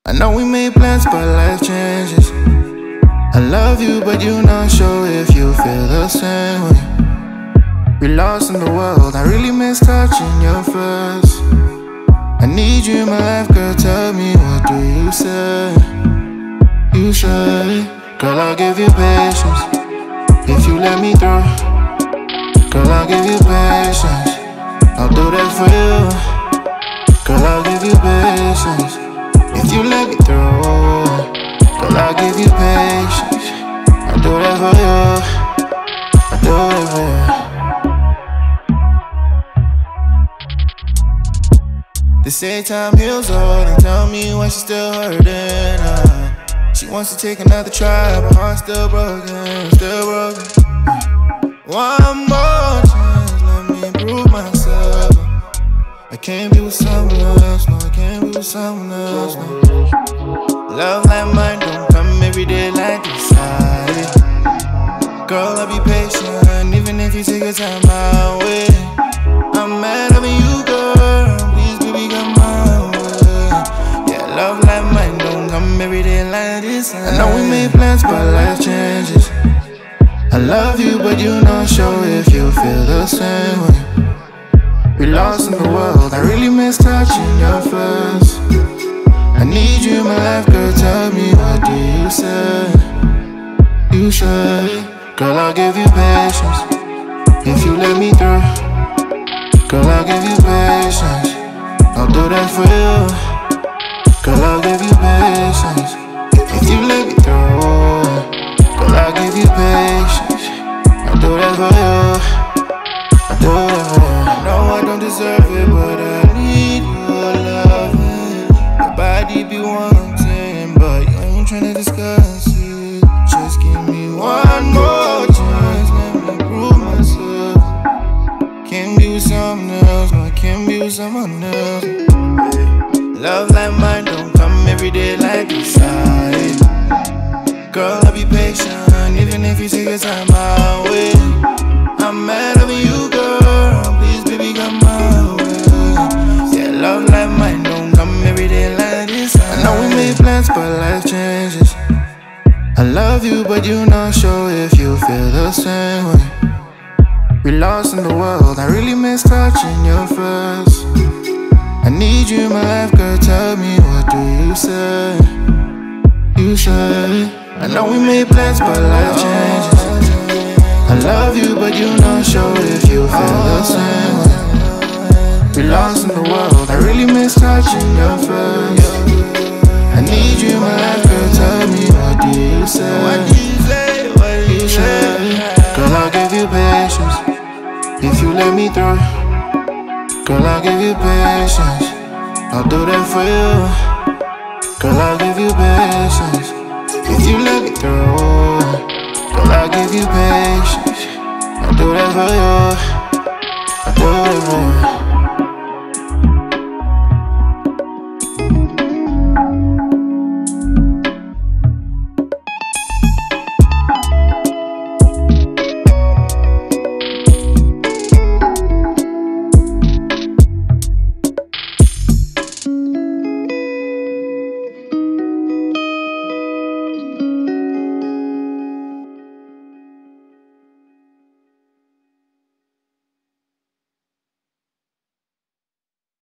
I know we made plans, but life changes. I love you, but you're not sure if you feel the same way. We lost in the world, I really miss touching your face. I need you in my life, girl, tell me, what do you say? You say, girl, I'll give you patience if you let me through. Girl, I'll give you patience, I'll do that for you. Girl, I'll give you patience if you let me through. Girl, I'll give you patience, I'll do that for you. I'll do that for you. They say time heals all, and tell me why she's still hurting. She wants to take another try, but heart's still broken, still broken. One more chance, let me improve myself. I can't be with someone else, no, I can't be with someone else, no. Love like mine don't come every day like this, girl, I'll be patient, even if you take your time my way. I'm mad over you, girl, please baby come my way. Yeah, love like mine don't come every day like this. I know we made plans, but life changes. I love you, but you're not sure if you feel the same way. We lost in the world, I really miss touching your face. I need you in my life, girl, tell me, what do you say? You say, girl, I'll give you patience if you let me through. Girl, I'll give you patience, I'll do that for you. Girl, I'll give you patience if you let me through. Girl, I'll give you patience, I'll do that for you. I'll do that for you. I know I don't deserve it, but I need your loving. Your body be wanting, but you ain't tryna discuss it. Just give me one more chance, let me prove myself. Can't be with someone else, no, I can't be with someone else. Love like mine don't come every day like this. Girl, I'll be patient, even if you take your time my way. I'm mad over you, girl, please baby come my way. Yeah, love like mine don't come every day like this. I know we made plans, but life changes. I love you, but you're not sure if you feel the same way. We lost in the world, I really miss touching your face. I need you in my life, girl, tell me, what do you say? You say, I know we made plans, but life changes. I love you, but you're not sure if you feel the same way. We lost in the world, I really miss touching your face. I need you in my life, girl, tell me, what do you say? What do you say? What do you say? Girl, I'll give you patience if you let me through. Girl, I'll give you patience, I'll do that for you. Girl, I'll give you patience if you let me through. Girl, I'll give you patience, I'll do that for you. I'll do that for you.